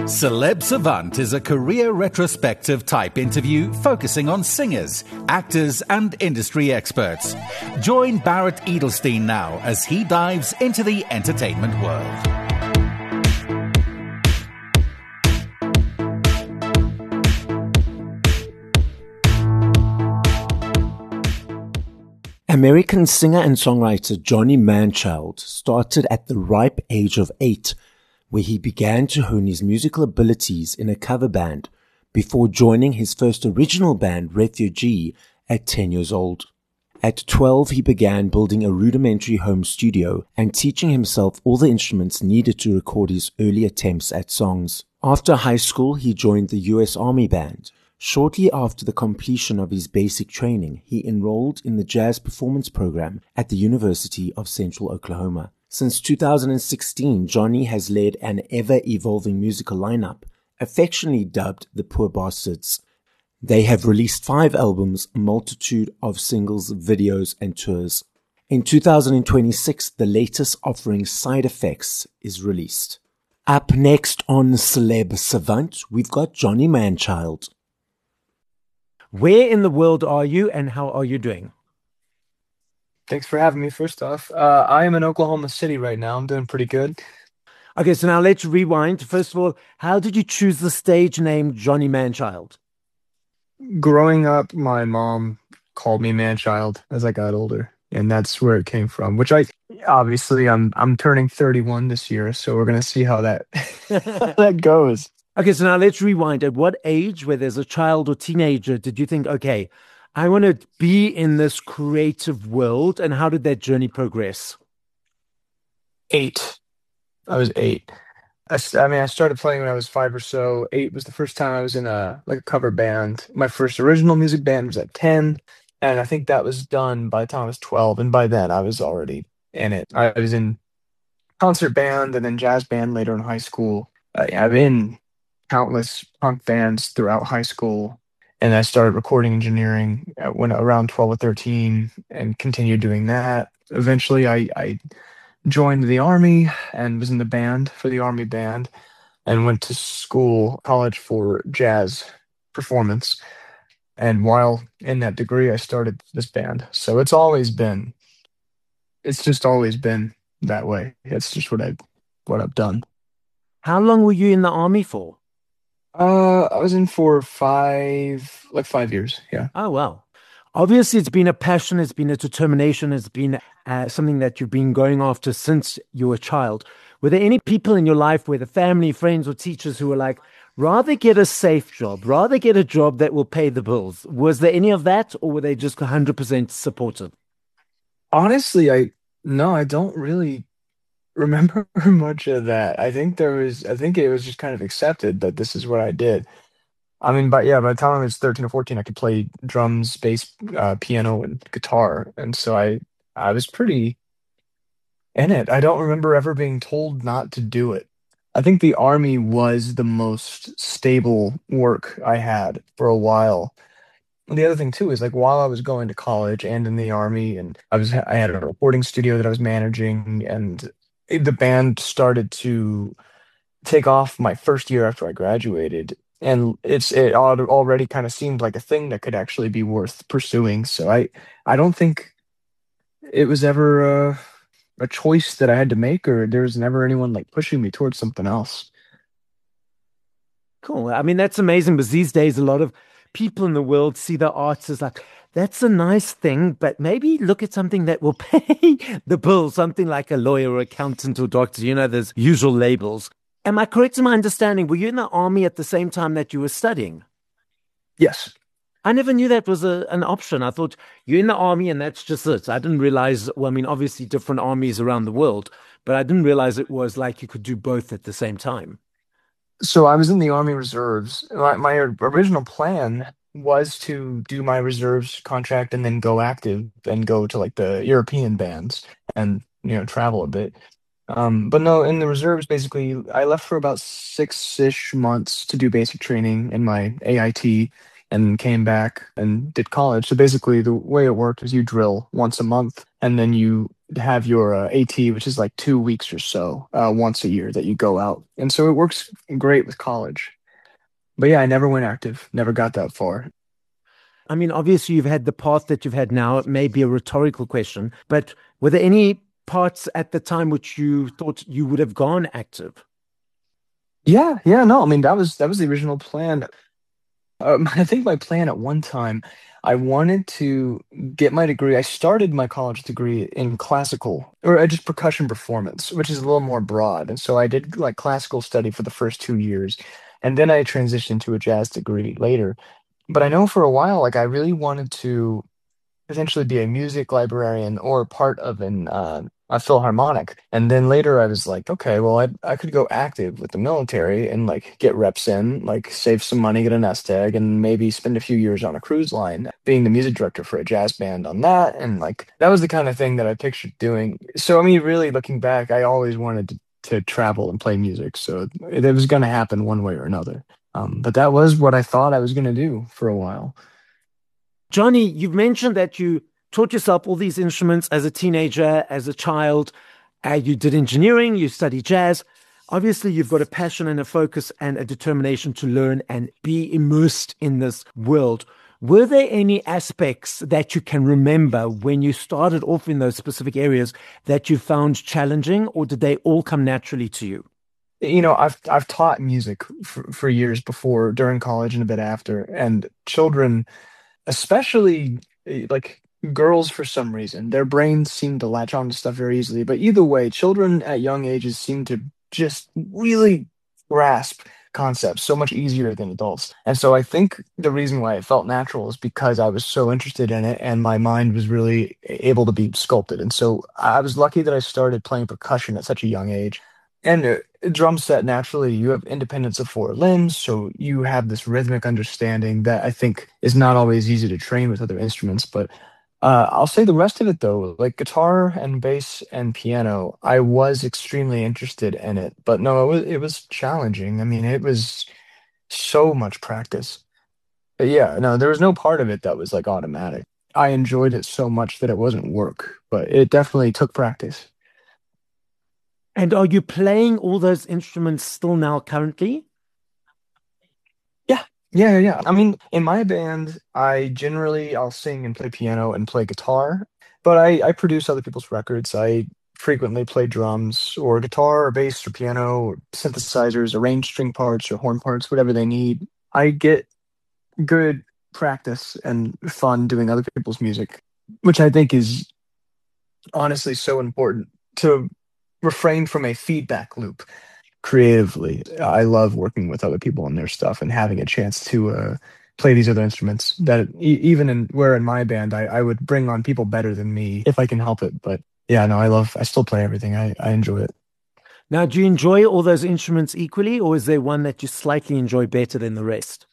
Celeb Savant is a career retrospective type interview focusing on singers, actors, and industry experts. Join Barrett Edelstein now as he dives into the entertainment world. American singer and songwriter Johnny Manchild started at the ripe age of 8, where he began to hone his musical abilities in a cover band before joining his first original band, Refugee, at 10 years old. At 12, he began building a rudimentary home studio and teaching himself all the instruments needed to record his early attempts at songs. After high school, he joined the U.S. Army Band. Shortly after the completion of his basic training, he enrolled in the jazz performance program at the University of Central Oklahoma. Since 2016, Johnny has led an ever-evolving musical lineup, affectionately dubbed the Poor Bastards. They have released 5 albums, a multitude of singles, videos, and tours. In 2026, the latest offering, Side Effects, is released. Up next on Celeb Savant, we've got Johnny Manchild. Where in the world are you and how are you doing? Thanks for having me. First off, I am in Oklahoma City right now. I'm doing pretty good. Okay, so now let's rewind. First of all, how did you choose the stage name Johnny Manchild? Growing up, my mom called me Manchild as I got older, and that's where it came from. Which I'm turning 31 this year, so we're gonna see how that how that goes. Okay, so now let's rewind. At what age, where there's a child or teenager, did you think, okay, I want to be in this creative world, and how did that journey progress? 8. I was 8. I started playing when I was 5 or so. 8 was the first time I was in a cover band. My first original music band was at 10, and I think that was done by the time I was 12. And by then, I was already in it. I was in concert band and then jazz band later in high school. I've been countless punk bands throughout high school. And I started recording engineering when around 12 or 13 and continued doing that. Eventually, I joined the Army and was in the band for the Army band and went to college for jazz performance. And while in that degree, I started this band. So it's just always been that way. It's just what I've done. How long were you in the Army for? I was in for 5 years. Yeah. Oh, wow. Obviously, it's been a passion, it's been a determination, it's been something that you've been going after since you were a child. Were there any people in your life, whether family, friends, or teachers, who were like, rather get a safe job, rather get a job that will pay the bills? Was there any of that, or were they just 100% supportive? Honestly, I don't really remember much of that. I think it was just kind of accepted that this is what I did. I mean, but yeah, by the time I was 13 or 14, I could play drums, bass, piano, and guitar. And so I was pretty in it. I don't remember ever being told not to do it. I think the Army was the most stable work I had for a while. And the other thing too is like while I was going to college and in the Army, and I had a recording studio that I was managing, and the band started to take off my first year after I graduated, and already kind of seemed like a thing that could actually be worth pursuing. So I don't think it was ever a choice that I had to make, or there was never anyone like pushing me towards something else. Cool. I mean, that's amazing because these days, a lot of people in the world see the arts as like, that's a nice thing, but maybe look at something that will pay the bill, something like a lawyer or accountant or doctor. You know, there's usual labels. Am I correct in my understanding? Were you in the Army at the same time that you were studying? Yes. I never knew that was an option. I thought you're in the Army and that's just it. I didn't realize, well, I mean, obviously different armies around the world, but I didn't realize it was like you could do both at the same time. So I was in the Army Reserves. My original plan was to do my reserves contract and then go active and go to like the European bands and travel a bit. But no, in the reserves, basically, I left for about 6-ish months to do basic training in my AIT and came back and did college. So basically, the way it worked was you drill once a month and then you have your AT, which is like 2 weeks or so, once a year that you go out. And so it works great with college. But yeah, I never went active, never got that far. I mean, obviously, you've had the path that you've had now. It may be a rhetorical question, but were there any parts at the time which you thought you would have gone active? Yeah, yeah, no, I mean that was the original plan. I think my plan at one time, I wanted to get my degree. I started my college degree in classical or just percussion performance, which is a little more broad. And so I did like classical study for the first 2 years, and then I transitioned to a jazz degree later. But I know for a while, like I really wanted to potentially be a music librarian or part of a philharmonic. And then later I was like, okay, well, I could go active with the military and like get reps in, like save some money, get a nest egg, and maybe spend a few years on a cruise line being the music director for a jazz band on that. And like that was the kind of thing that I pictured doing. So I mean, really looking back, I always wanted to travel and play music. So it was going to happen one way or another. But that was what I thought I was going to do for a while. Johnny, you've mentioned that you taught yourself all these instruments as a teenager, as a child. You did engineering, you studied jazz. Obviously, you've got a passion and a focus and a determination to learn and be immersed in this world. Were there any aspects that you can remember when you started off in those specific areas that you found challenging, or did they all come naturally to you? I've taught music for years before, during college, and a bit after, and children, especially like girls, for some reason their brains seem to latch on to stuff very easily. But either way, children at young ages seem to just really grasp concepts so much easier than adults. And so I think the reason why it felt natural is because I was so interested in it and my mind was really able to be sculpted. And so I was lucky that I started playing percussion at such a young age. And drum set, naturally, you have independence of four limbs, so you have this rhythmic understanding that I think is not always easy to train with other instruments. But I'll say the rest of it, though, like guitar and bass and piano, I was extremely interested in it. But no, it was challenging. I mean, it was so much practice. But yeah, no, there was no part of it that was like automatic. I enjoyed it so much that it wasn't work, but it definitely took practice. And are you playing all those instruments still now currently? Yeah, yeah. I mean, in my band, I'll sing and play piano and play guitar, but I produce other people's records. I frequently play drums or guitar or bass or piano or synthesizers, arrange string parts or horn parts, whatever they need. I get good practice and fun doing other people's music, which I think is honestly so important to refrain from a feedback loop creatively. I love working with other people on their stuff and having a chance to play these other instruments that even in my band, I would bring on people better than me if I can help it. But yeah, no, I still play everything. I enjoy it. Now, do you enjoy all those instruments equally, or is there one that you slightly enjoy better than the rest?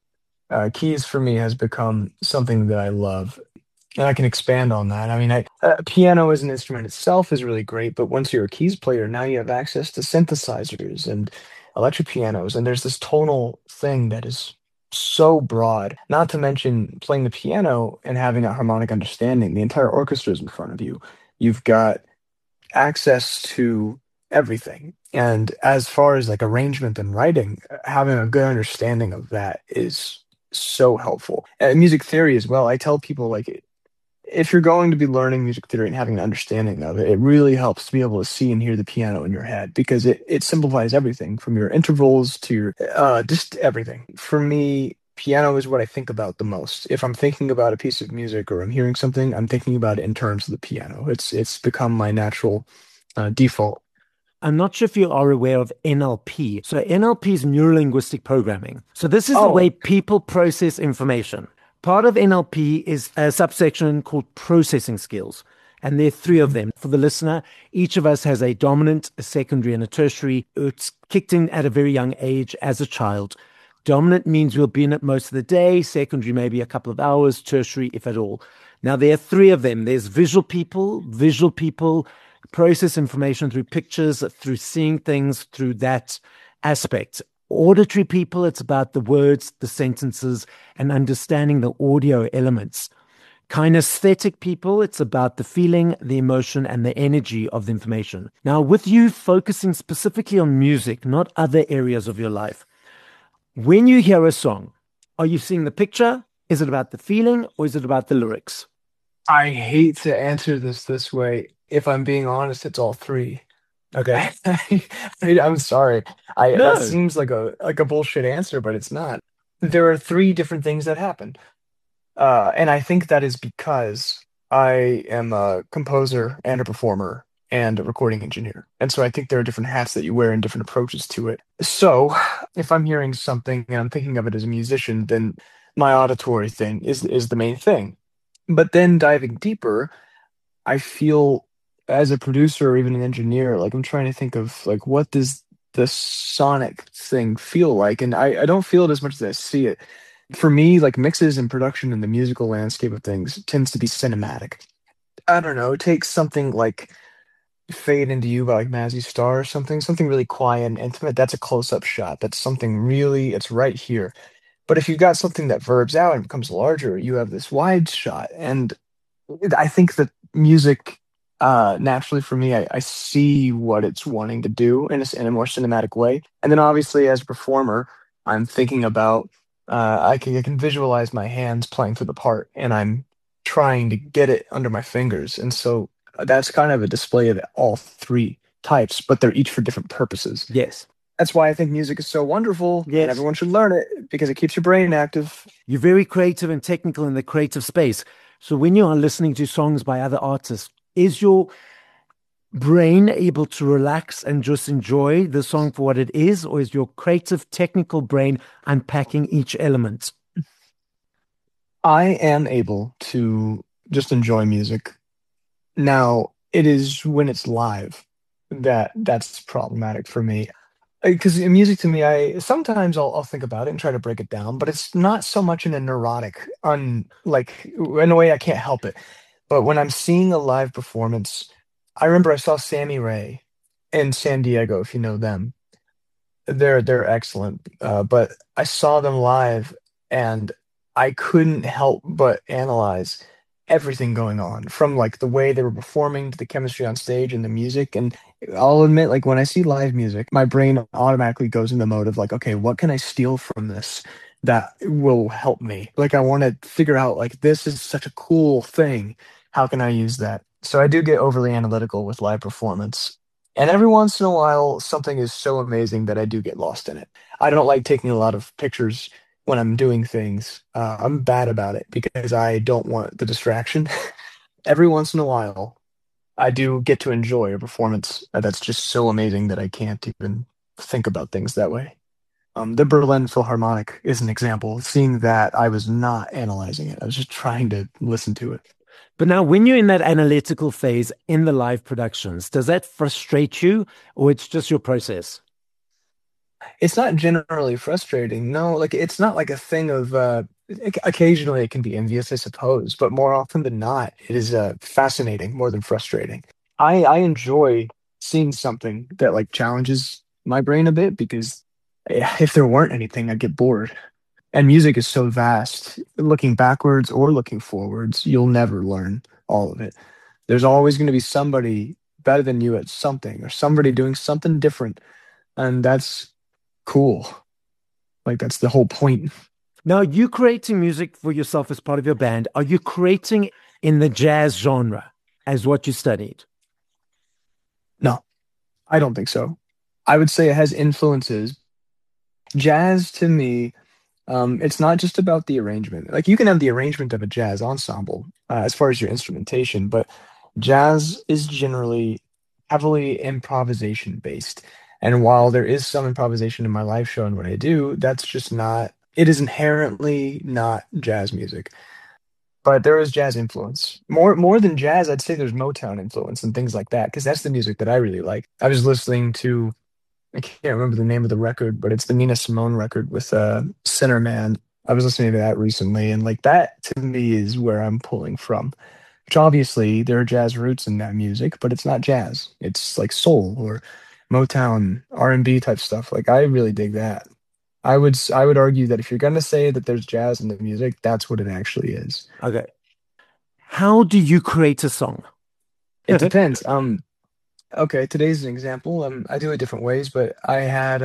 Keys for me has become something that I love. And I can expand on that. I mean, piano as an instrument itself is really great, but once you're a keys player, now you have access to synthesizers and electric pianos, and there's this tonal thing that is so broad. Not to mention playing the piano and having a harmonic understanding. The entire orchestra is in front of you. You've got access to everything. And as far as like arrangement and writing, having a good understanding of that is so helpful. And music theory as well. I tell people like if you're going to be learning music theory and having an understanding of it, it really helps to be able to see and hear the piano in your head because it simplifies everything from your intervals to your just everything. For me, piano is what I think about the most. If I'm thinking about a piece of music or I'm hearing something, I'm thinking about it in terms of the piano. It's become my natural default. I'm not sure if you are aware of NLP. So NLP is neuro-linguistic programming. So this is the Oh, way people process information. Part of NLP is a subsection called processing skills. And there are three of them. For the listener, each of us has a dominant, a secondary, and a tertiary. It's kicked in at a very young age as a child. Dominant means we'll be in it most of the day. Secondary, maybe a couple of hours. Tertiary, if at all. Now, there are three of them. There's visual people process information through pictures, through seeing things, through that aspect. Auditory people, it's about the words, the sentences, and understanding the audio elements. Kinesthetic people, it's about the feeling, the emotion, and the energy of the information. Now, with you focusing specifically on music, not other areas of your life, when you hear a song, are you seeing the picture? Is it about the feeling or is it about the lyrics? I hate to answer this way. If I'm being honest, it's all three. Okay. I'm sorry. I That No. seems like a bullshit answer, but it's not. There are three different things that happen. And I think that is because I am a composer and a performer and a recording engineer. And so I think there are different hats that you wear and different approaches to it. So if I'm hearing something and I'm thinking of it as a musician, then my auditory thing is the main thing. But then diving deeper, I feel as a producer or even an engineer, like I'm trying to think of like what does the sonic thing feel like? And I don't feel it as much as I see it. For me, like mixes and production in the musical landscape of things tends to be cinematic. I don't know, it takes something like Fade Into You by like Mazzy Star or something really quiet and intimate. That's a close-up shot. That's something really, it's right here. But if you've got something that verbs out and becomes larger, you have this wide shot. And I think that music, naturally for me, I see what it's wanting to do in a more cinematic way. And then obviously as a performer, I'm thinking about, I can visualize my hands playing for the part and I'm trying to get it under my fingers. And so that's kind of a display of all three types, but they're each for different purposes. Yes. That's why I think music is so wonderful and Yes. everyone should learn it because it keeps your brain active. You're very creative and technical in the creative space. So when you are listening to songs by other artists, is your brain able to relax and just enjoy the song for what it is, or is your creative, technical brain unpacking each element? I am able to just enjoy music. Now, it is when it's live that's problematic for me. Because music to me, I sometimes I'll think about it and try to break it down, but it's not so much in a neurotic, like in a way I can't help it. But when I'm seeing a live performance, I remember I saw Sammy Ray in San Diego, if you know them. They're excellent. But I saw them live and I couldn't help but analyze everything going on from like the way they were performing to the chemistry on stage and the music. And I'll admit, like when I see live music, my brain automatically goes in the mode of like, okay, what can I steal from this that will help me? Like I want to figure out like this is such a cool thing. How can I use that? So I do get overly analytical with live performance. And every once in a while, something is so amazing that I do get lost in it. I don't like taking a lot of pictures when I'm doing things. I'm bad about it because I don't want the distraction. Every once in a while, I do get to enjoy a performance that's just so amazing that I can't even think about things that way. The Berlin Philharmonic is an example. Seeing that, I was not analyzing it. I was just trying to listen to it. But now, when you're in that analytical phase in the live productions, does that frustrate you, or it's just your process? It's not generally frustrating. No, like it's not like a thing of occasionally it can be envious, I suppose, but more often than not, it is fascinating more than frustrating. I enjoy seeing something that like challenges my brain a bit because if there weren't anything, I'd get bored. And music is so vast. Looking backwards or looking forwards, you'll never learn all of it. There's always going to be somebody better than you at something or somebody doing something different. And that's cool. Like that's the whole point. Now, you creating music for yourself as part of your band, are you creating in the jazz genre as what you studied? No, I don't think so. I would say it has influences. Jazz to me, it's not just about the arrangement. Like you can have the arrangement of a jazz ensemble as far as your instrumentation, but jazz is generally heavily improvisation based. And while there is some improvisation in my live show and what I do, that's just not, it is inherently not jazz music. But there is jazz influence. More than jazz, I'd say there's Motown influence and things like that, because that's the music that I really like. I was listening to, I can't remember the name of the record, but it's the Nina Simone record with Sinner Man. I was listening to that recently, and like that to me is where I'm pulling from. Which obviously there are jazz roots in that music, but it's not jazz. It's like soul or Motown, R&B type stuff. Like I really dig that. I would argue that if you're gonna say that there's jazz in the music, that's what it actually is. Okay. How do you create a song? It depends. Okay, today's an example. I do it different ways, but I had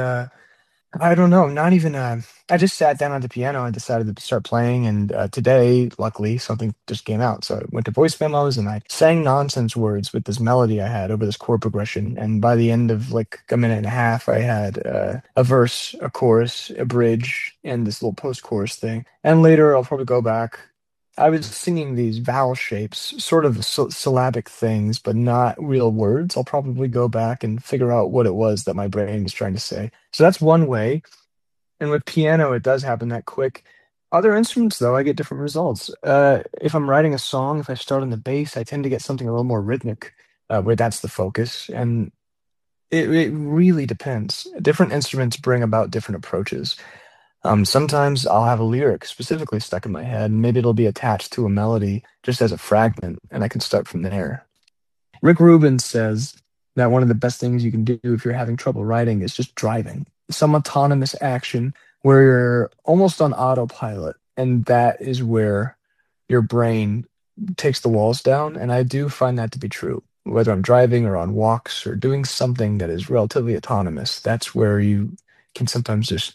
I don't know, not even I just sat down at the piano and decided to start playing, and today, luckily, something just came out. So I went to voice memos and I sang nonsense words with this melody I had over this chord progression, and by the end of like a minute and a half, I had a verse, a chorus, a bridge, and this little post-chorus thing. And later, I'll probably go back. I was singing these vowel shapes, sort of syllabic things, but not real words. I'll probably go back and figure out what it was that my brain was trying to say. So that's one way. And with piano, it does happen that quick. Other instruments, though, I get different results. If I'm writing a song, if I start on the bass, I tend to get something a little more rhythmic, where that's the focus. And it really depends. Different instruments bring about different approaches. Sometimes I'll have a lyric specifically stuck in my head, and maybe it'll be attached to a melody just as a fragment, and I can start from there. Rick Rubin says that one of the best things you can do if you're having trouble writing is just driving. Some autonomous action where you're almost on autopilot, and that is where your brain takes the walls down. And I do find that to be true. Whether I'm driving or on walks or doing something that is relatively autonomous, that's where you can sometimes just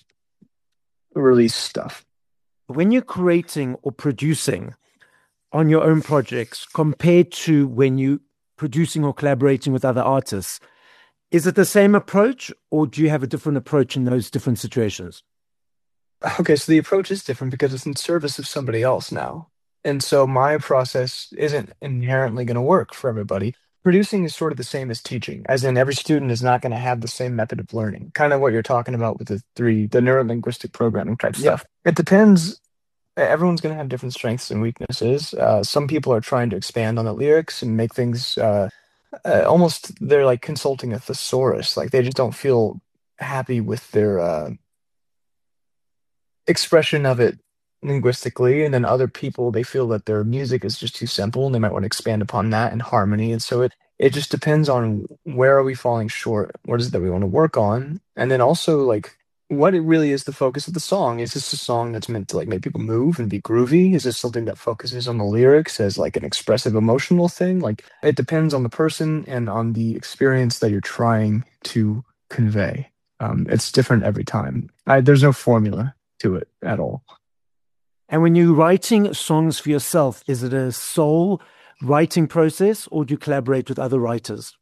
release stuff. When you're creating or producing on your own projects compared to when you producing or collaborating with other artists, is it the same approach or do you have a different approach in those different situations? Okay, so the approach is different because it's in service of somebody else now. And so my process isn't inherently going to work for everybody. Producing is sort of the same as teaching, as in every student is not going to have the same method of learning, kind of what you're talking about with the neuro-linguistic programming type Yeah. stuff. It depends. Everyone's going to have different strengths and weaknesses. Some people are trying to expand on the lyrics and make things almost, they're like consulting a thesaurus. Like they just don't feel happy with their expression of it linguistically, and then other people they feel that their music is just too simple and they might want to expand upon that in harmony. And so it just depends on where are we falling short, what is it that we want to work on, and then also like what it really is the focus of the song. Is this a song that's meant to like make people move and be groovy? Is this something that focuses on the lyrics as like an expressive emotional thing? Like it depends on the person and on the experience that you're trying to convey. It's different every time. There's no formula to it at all. And when you're writing songs for yourself, is it a sole writing process or do you collaborate with other writers?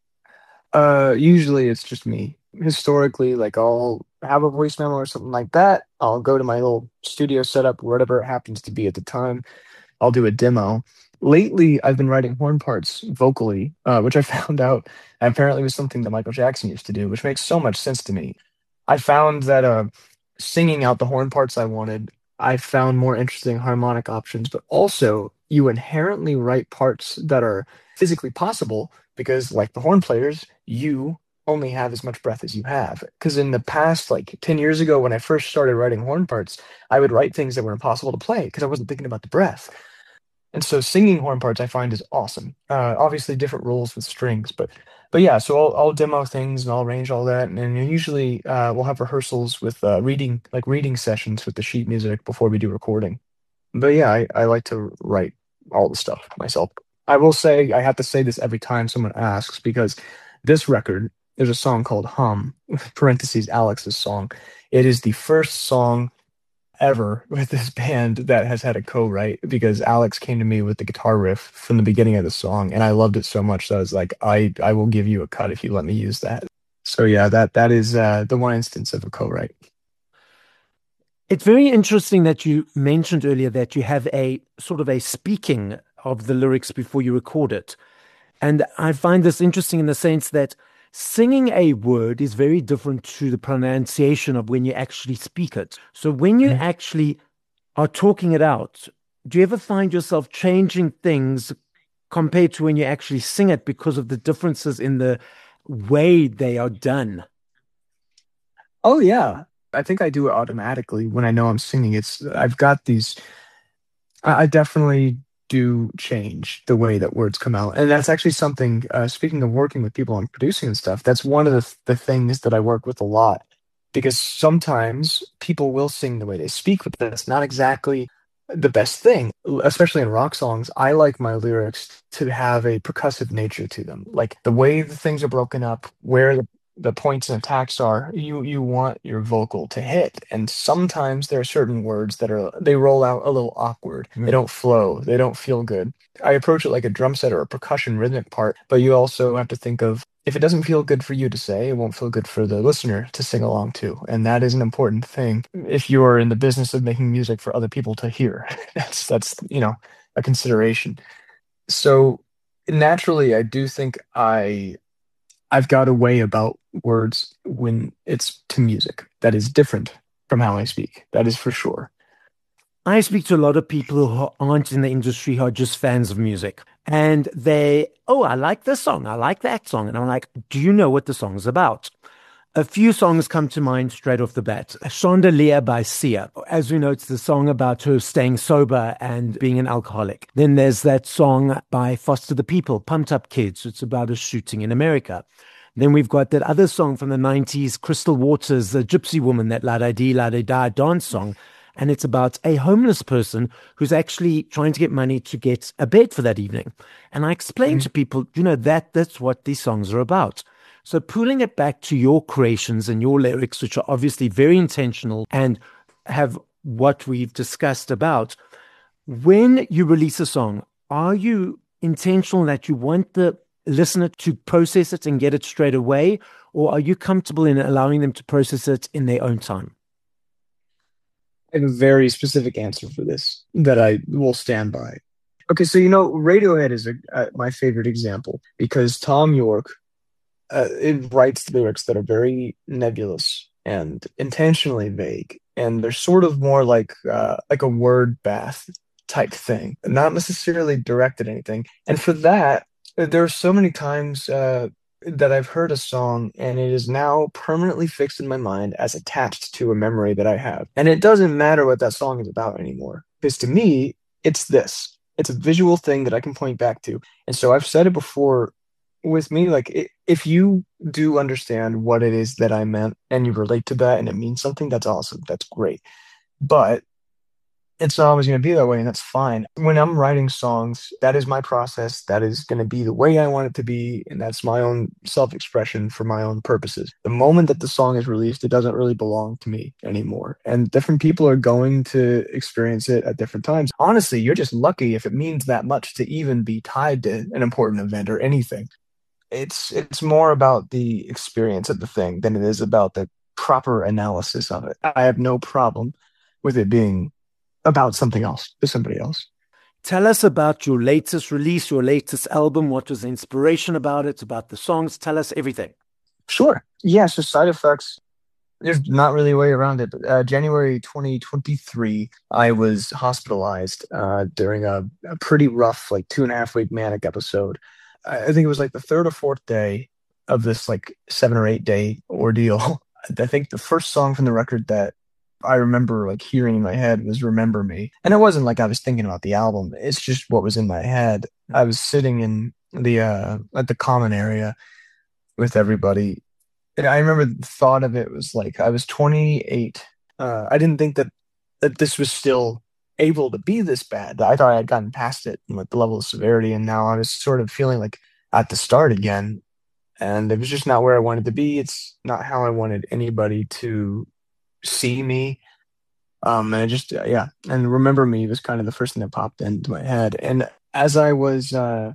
Usually it's just me. Historically, like I'll have a voice memo or something like that. I'll go to my little studio setup, whatever it happens to be at the time. I'll do a demo. Lately, I've been writing horn parts vocally, which I found out apparently was something that Michael Jackson used to do, which makes so much sense to me. I found that singing out the horn parts I wanted, I found more interesting harmonic options, but also you inherently write parts that are physically possible because, like the horn players, you only have as much breath as you have. Because in the past, like 10 years ago, when I first started writing horn parts, I would write things that were impossible to play because I wasn't thinking about the breath. And so singing horn parts I find is awesome. Obviously different rules with strings, but yeah. So I'll demo things and I'll arrange all that, and then usually we'll have rehearsals with reading sessions with the sheet music before we do recording. But yeah, I like to write all the stuff myself. I will say I have to say this every time someone asks because this record, there's a song called Hum, parentheses Alex's song. It is the first song ever with this band that has had a co-write because Alex came to me with the guitar riff from the beginning of the song and I loved it so much that I was like, I will give you a cut if you let me use that. So yeah, that is the one instance of a co-write. It's very interesting that you mentioned earlier that you have a sort of a speaking of the lyrics before you record it. And I find this interesting in the sense that singing a word is very different to the pronunciation of when you actually speak it. So when you actually are talking it out, do you ever find yourself changing things compared to when you actually sing it because of the differences in the way they are done? Oh yeah. I think I do it automatically when I know I'm singing. I've got these I definitely do change the way that words come out. And that's actually something, speaking of working with people on producing and stuff, that's one of the things that I work with a lot. Because sometimes people will sing the way they speak, but that's not exactly the best thing, especially in rock songs. I like my lyrics to have a percussive nature to them. Like the way the things are broken up, where the points and attacks are, you want your vocal to hit. And sometimes there are certain words that they roll out a little awkward. They don't flow. They don't feel good. I approach it like a drum set or a percussion rhythmic part, but you also have to think of if it doesn't feel good for you to say, it won't feel good for the listener to sing along to. And that is an important thing if you are in the business of making music for other people to hear. That's a consideration. So naturally, I do think I've got a way about words when it's to music that is different from how I speak. That is for sure. I speak to a lot of people who aren't in the industry who are just fans of music. And I like this song. I like that song. And I'm like, do you know what the song's about? A few songs come to mind straight off the bat. Chandelier by Sia. As we know, it's the song about her staying sober and being an alcoholic. Then there's that song by Foster the People, Pumped Up Kids. It's about a shooting in America. Then we've got that other song from the 90s, Crystal Waters, the Gypsy Woman, that La-Da-Dee, La-Da-Da dance song. And it's about a homeless person who's actually trying to get money to get a bed for that evening. And I explain to people, that's what these songs are about. So pulling it back to your creations and your lyrics, which are obviously very intentional and have what we've discussed about, when you release a song, are you intentional that you want the listener to process it and get it straight away? Or are you comfortable in allowing them to process it in their own time? I have a very specific answer for this that I will stand by. Okay, so Radiohead is my favorite example because Tom York it writes lyrics that are very nebulous and intentionally vague, and they're sort of more like a word bath type thing, not necessarily directed at anything. And for that, there are so many times that I've heard a song and it is now permanently fixed in my mind as attached to a memory that I have. And it doesn't matter what that song is about anymore. Because to me, it's this. It's a visual thing that I can point back to. And so I've said it before with me, like if you do understand what it is that I meant and you relate to that and it means something, that's awesome. That's great. But it's not always going to be that way, and that's fine. When I'm writing songs, that is my process. That is going to be the way I want it to be, and that's my own self-expression for my own purposes. The moment that the song is released, it doesn't really belong to me anymore. And different people are going to experience it at different times. Honestly, you're just lucky if it means that much to even be tied to an important event or anything. It's more about the experience of the thing than it is about the proper analysis of it. I have no problem with it being about something else to somebody else. Tell us about your latest release, your latest album. What was the inspiration about it, about the songs? Tell us everything. Sure. Yeah, so Side Effects, there's not really a way around it, but January 2023, I was hospitalized during a pretty rough, like 2.5 week manic episode. I think it was like the third or fourth day of this like 7 or 8 day ordeal. I think the first song from the record that I remember like hearing in my head was Remember Me. And it wasn't like I was thinking about the album. It's just what was in my head. I was sitting in the at the common area with everybody. And I remember the thought of it was like I was 28. I didn't think that this was still able to be this bad. I thought I had gotten past it with the level of severity, and now I was sort of feeling like at the start again. And it was just not where I wanted to be. It's not how I wanted anybody to see me. And I just, yeah. And Remember Me was kind of the first thing that popped into my head. And as I was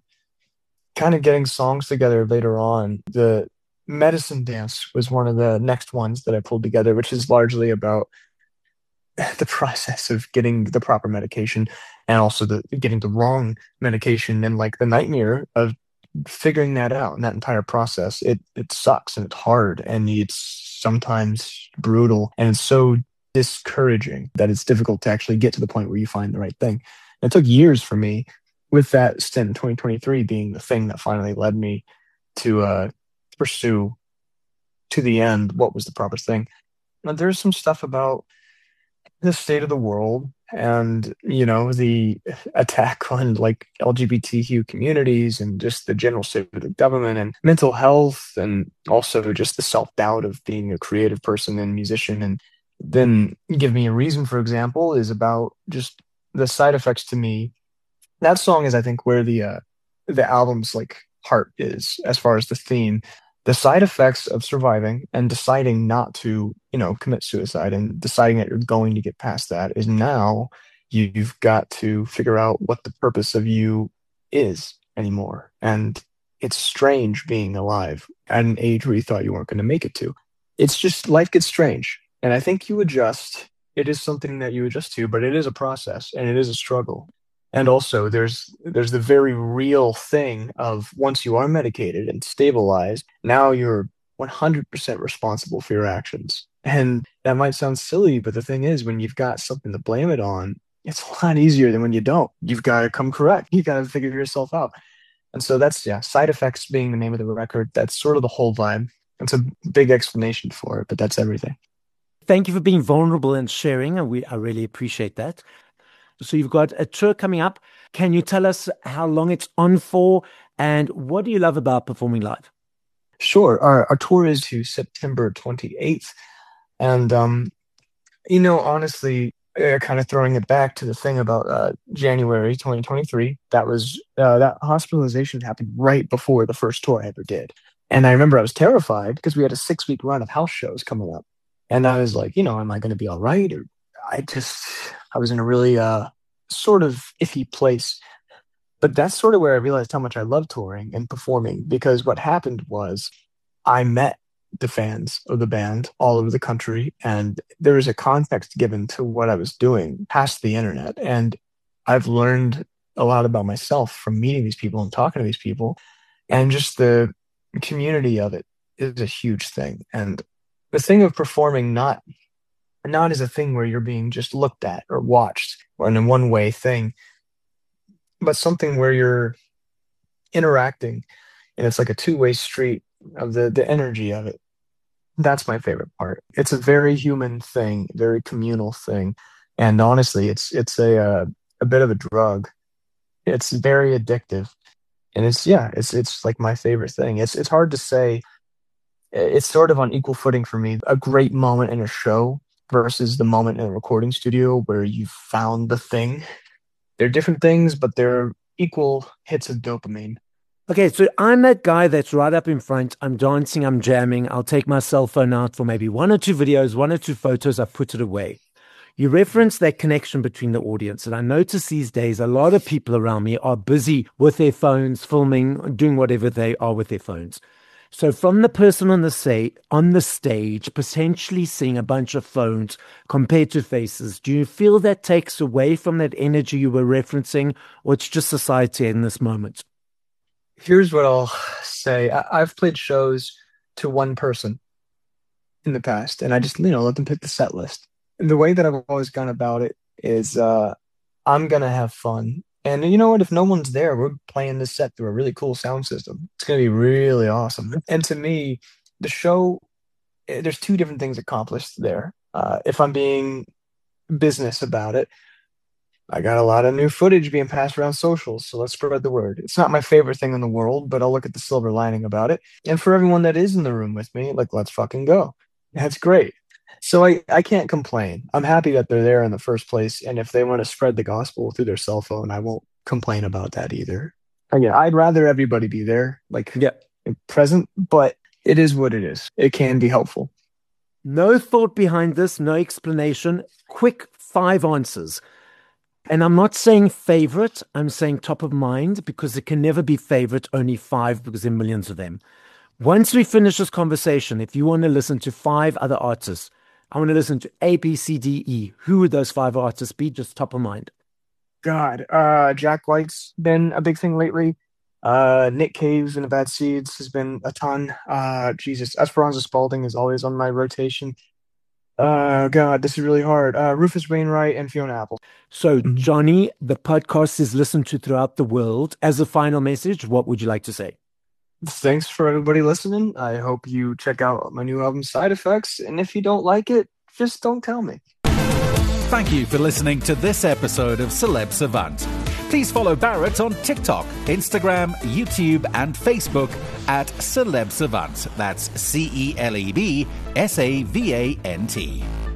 kind of getting songs together later on, the Medicine Dance was one of the next ones that I pulled together, which is largely about the process of getting the proper medication and also getting the wrong medication and like the nightmare of figuring that out. And that entire process, it sucks and it's hard and it's sometimes brutal and it's so discouraging that it's difficult to actually get to the point where you find the right thing. And it took years for me, with that stint in 2023 being the thing that finally led me to pursue to the end what was the proper thing. Now, there's some stuff about the state of the world and, the attack on like LGBTQ communities and just the general state of the government and mental health, and also just the self-doubt of being a creative person and musician. And then Give Me a Reason, for example, is about just the side effects to me, that song is, I think, where the album's like heart is as far as the theme. The side effects of surviving and deciding not to, commit suicide and deciding that you're going to get past that is now you've got to figure out what the purpose of you is anymore. And it's strange being alive at an age where you thought you weren't going to make it to. It's just life gets strange. And I think you adjust. It is something that you adjust to, but it is a process and it is a struggle. And also there's the very real thing of once you are medicated and stabilized, now you're 100% responsible for your actions. And that might sound silly, but the thing is, when you've got something to blame it on, it's a lot easier than when you don't. You've got to come correct. You got to figure yourself out. And so that's, Side Effects being the name of the record. That's sort of the whole vibe. It's a big explanation for it, but that's everything. Thank you for being vulnerable and sharing. And I really appreciate that. So you've got a tour coming up. Can you tell us how long it's on for and what do you love about performing live? Sure. Our tour is to September 28th. And, honestly, kind of throwing it back to the thing about January 2023, that hospitalization happened right before the first tour I ever did. And I remember I was terrified because we had a 6-week run of house shows coming up. And I was like, am I going to be all right? Or I was in a really sort of iffy place. But that's sort of where I realized how much I love touring and performing, because what happened was I met the fans of the band all over the country, and there was a context given to what I was doing past the internet. And I've learned a lot about myself from meeting these people and talking to these people, and just the community of it is a huge thing. And the thing of performing not as a thing where you're being just looked at or watched or in a one-way thing, but something where you're interacting and it's like a two-way street of the energy of it. That's my favorite part. It's a very human thing, very communal thing. And honestly, it's a bit of a drug. It's very addictive. And it's like my favorite thing. It's hard to say. It's sort of on equal footing for me. A great moment in a show versus the moment in a recording studio where you found the thing. They're different things, but they're equal hits of dopamine. Okay, so I'm that guy that's right up in front. I'm dancing, I'm jamming. I'll take my cell phone out for maybe 1 or 2 videos, 1 or 2 photos. I've put it away. You reference that connection between the audience. And I notice these days a lot of people around me are busy with their phones, filming, doing whatever they are with their phones. So from the person on the stage, potentially seeing a bunch of phones compared to faces, do you feel that takes away from that energy you were referencing, or it's just society in this moment? Here's what I'll say. I've played shows to one person in the past, and I just, let them pick the set list. And the way that I've always gone about it is I'm going to have fun. And you know what? If no one's there, we're playing this set through a really cool sound system. It's going to be really awesome. And to me, the show, there's 2 different things accomplished there. If I'm being business about it, I got a lot of new footage being passed around socials, so let's spread the word. It's not my favorite thing in the world, but I'll look at the silver lining about it. And for everyone that is in the room with me, let's fucking go. That's great. So I can't complain. I'm happy that they're there in the first place. And if they want to spread the gospel through their cell phone, I won't complain about that either. Again, I'd rather everybody be there, present, but it is what it is. It can be helpful. No thought behind this, no explanation. Quick 5 answers. And I'm not saying favorite, I'm saying top of mind, because it can never be favorite, only 5 because there are millions of them. Once we finish this conversation, if you want to listen to 5 other artists, I want to listen to A, B, C, D, E. Who would those 5 artists be? Just top of mind. God, Jack White's been a big thing lately. Nick Cave's and the Bad Seeds has been a ton. Esperanza Spalding is always on my rotation. God, this is really hard. Rufus Wainwright and Fiona Apple. So, Johnny, the podcast is listened to throughout the world. As a final message, what would you like to say? Thanks for everybody listening. I hope you check out my new album, Side Effects. And if you don't like it, just don't tell me. Thank you for listening to this episode of Celeb Savant. Please follow Barrett on TikTok, Instagram, YouTube, and Facebook at Celeb Savant. That's CelebSavant.